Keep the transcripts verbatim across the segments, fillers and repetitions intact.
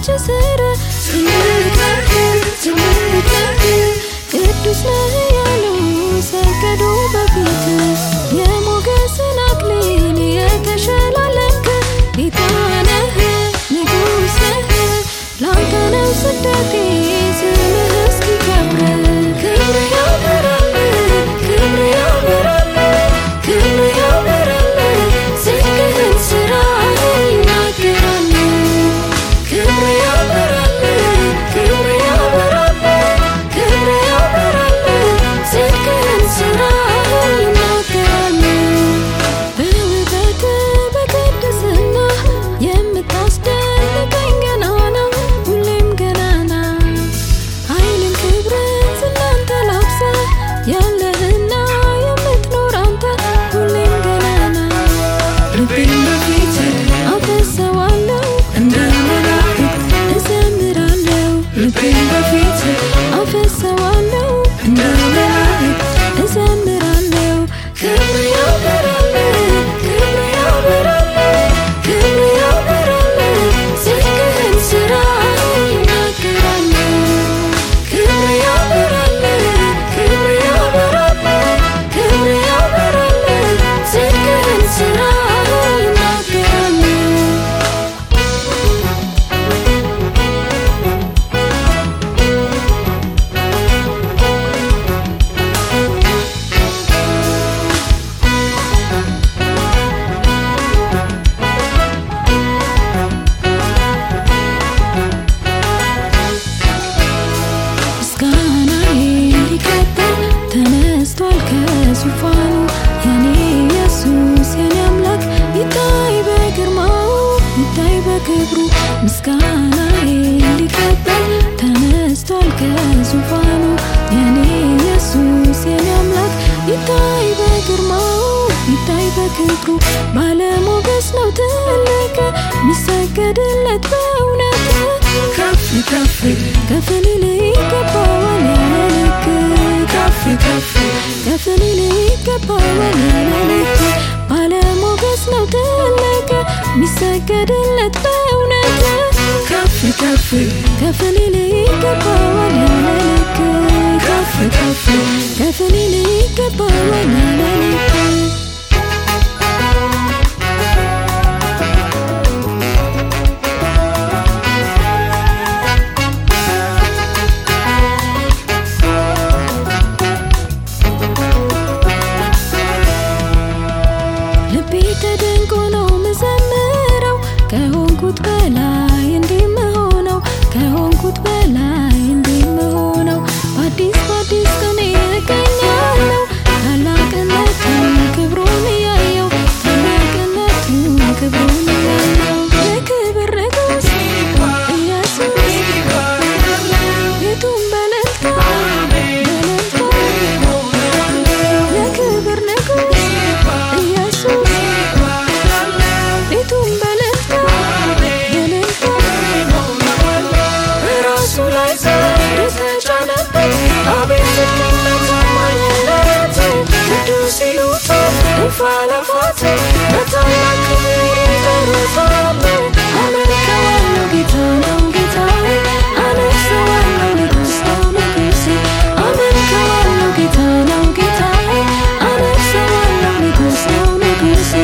እግሮች ስር ስንከብር ስንከብር ቅዱስ ነህ ያሉ ሰገዱ በፊት የሞገስን አክሊል የተሸላለምክ ጌታ ነህ ንጉሥ ነህ ላንተ ነው ስደቴ ስምህ እስኪከብር ክብር ያበራል ክብር ያበራል ክብር ያበራል ጽድቅህን ሥራህን ይናገራል ክብር ያበራል ክብር ያበራል ክብር ያበራል ጽድቅህን ሥራህን ይናገራል በውበት በቅድስና የምታስደንቀኝ ገናና ሁሌም ገናና ኃይልን ክብርን ዝናን ተላብሰህ ያለህና የምትኖር አንተ ሁሌም ገናና ልቤን በፊትህ አፈሰዋለሁ እንደ መላእክት እዘምራለሁ ልቤን በፊትህ አፈሰዋለሁ እንደ መላእክት እዘምራለሁ ክብር ያበራል ክብር ያበራል ክብር ያበራል ጽድቅህን ሥራህን ይናገራል ክብር ያበራል ክብር ያበራል ክብር ያበራል ጽድቅህን ሥራህን ይናገራል ምስጋናዬ ሊቀበል ተነስቷል ከዙፋኑ የኔ ኢየሱስ የኔ አምላክ ይታይ በግርማው ይታይ በክብሩ ምስጋናዬ ሊቀበል ተነስቷል ከዙፋኑ የኔ ኢየሱስ የኔ አምላክ ይታይ በግርማው ይታይ በክብሩ ባለሞገስ ነው ትልቅ ሚሰገድለት በእውነት ከፍ ከፍ ከፍ ሊል ይገባዋል ያለ ልክ ከፍ ከፍ ከፍ ሊል ይገባዋል ያለ ልክ ባለሞገስ ነው ትልቅ ሚሰገድለት በእውነት ከፍ ከፍ ከፍ ሊል ይገባዋል ያለ ልክ ከፍ ከፍ ከፍ ሊል ይገባዋል ያለ ልክ ልቤ ተደንቆ ነው ምዘምረው ከሆንኩት በላይ እንዲምሆነው ከሆንኩት በላይ እንዲምሆነው በአዲስ በአዲስ ቀኔ እገኛለሁ ታላቅነቱን ክብሩን እያየው ታላቅነቱን ክብሩን እያየው የክብር ንጉሥ ኢየሱስ ቤቱን በእልልታ በእልልታ የክብር ንጉሥ ኢየሱስ ቤቱን በእልልታ በእልልታ በራሱ ላይ ዘውድ የተጫነበት አቤት ጽድቅና ታማኝነት ቅዱስ ይሉታል እልፍ አእላፋት በታላቅ ክብር ይጠሩታል አመልከዋለሁ ጌታ ነው ጌታዬ አነግሠዋለሁ ንጉሥ ነው ንጉሴ አመልከዋለሁ ጌታ ነው ጌታዬ አነግሠዋለሁ ንጉሥ ነው ንጉሴ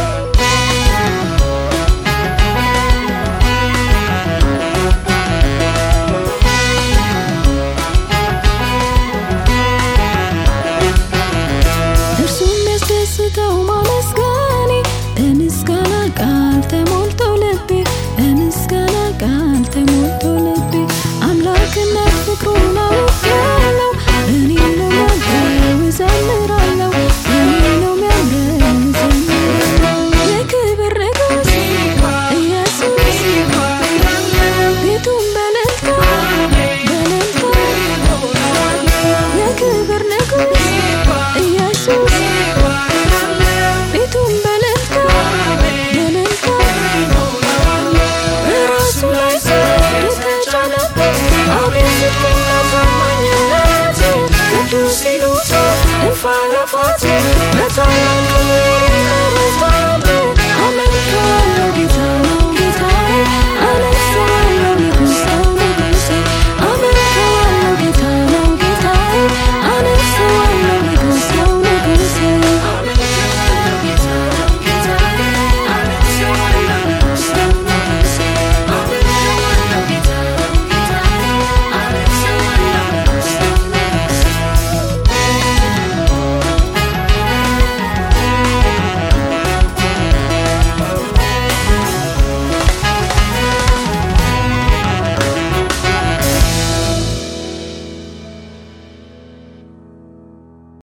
እርሱ የሚያስደስተው ማመስገኔ በምስጋና ቃል ተሞልቶ ልቤ በምስጋና ቃል ተሞልቶ ልቤ አምላክነት ፍቅሩን አውቄ